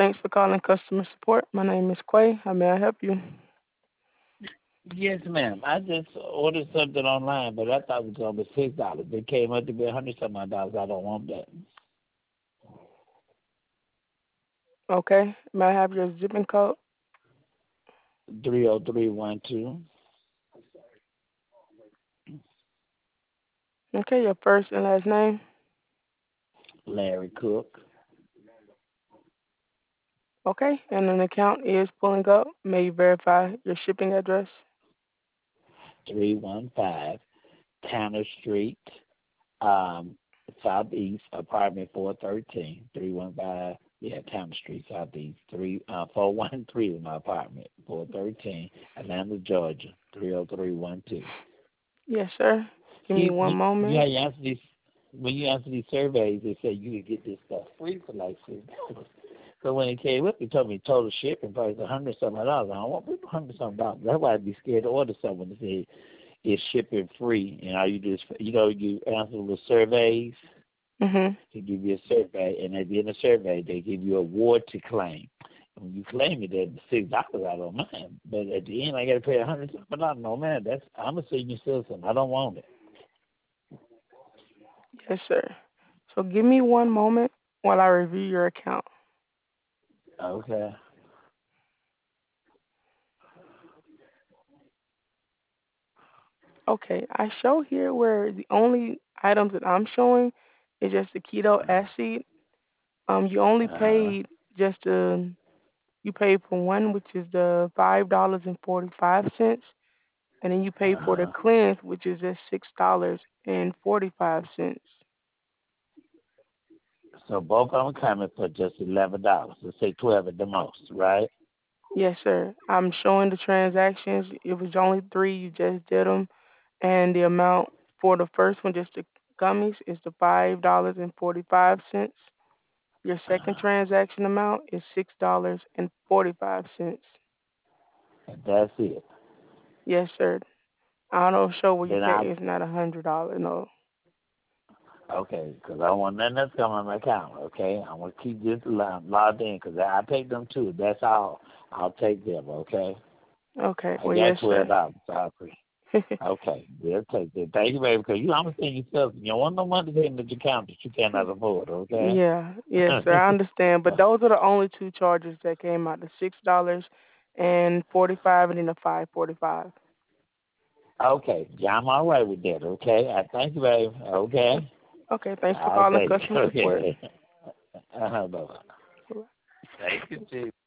Thanks for calling customer support. My name is Quay. How may I help you? Yes, ma'am. I just ordered something online, but I thought it was gonna be $6. It came up to be 100 some odd dollars. I don't want that. Okay. May I have your zipping code? 30312. Okay, your first and last name. Larry Cook. Okay, and an account is pulling up. May you verify your shipping address? 315 Tanner Street, um, Southeast, apartment 413. 315, yeah, Tanner Street, Southeast. 413 is my apartment, 413, Atlanta, Georgia, 30312. Yes, sir. Give me one moment. Yeah, you answer these when you answer these surveys. They say you could get this stuff free for like $6. So when it came up, they told me total shipping price $100 something. I don't want $100 something. That's why I'd be scared to order something to say it's shipping free. And all you do is you answer the surveys. Mhm. They give you a survey, and at the end of the survey, they give you a award to claim. And when you claim it, at $6, I don't mind. But at the end, I got to pay $100 something. No man, I'm a senior citizen. I don't want it. Yes, sir. So give me one moment while I review your account. Okay. Okay, I show here where the only items that I'm showing is just the keto acid. You only Uh-huh. paid just you paid for one, which is the $5.45, and then you paid for the Uh-huh. cleanse, which is just $6.45. So both of them coming for just $11. Let's say 12 at the most, right? Yes, sir. I'm showing the transactions. It was only three. You just did them, and the amount for the first one, just the gummies, is the $5.45. Your second Uh-huh. transaction amount is $6.45. And that's it. Yes, sir. I don't show where you Then pay. I It's not $100. No. okay, because I don't want nothing else coming on my account. Okay, I'm gonna keep this logged in because I take them too. That's all. I'll take them. Okay. Okay. I Well, got yes, sir. $12. I appreciate. Okay, we'll take that. Thank you, baby, because I'm a senior citizen. You don't want no money in the account that you cannot afford. Okay. Yeah, yes, sir. I understand, but those are the only two charges that came out: the $6.45 and then the $5.45. Okay, yeah, I'm all right with that. Okay, I thank you, baby. Okay, Okay, thanks for I calling thank you. customer support. Okay, bye bye. Thank you, too.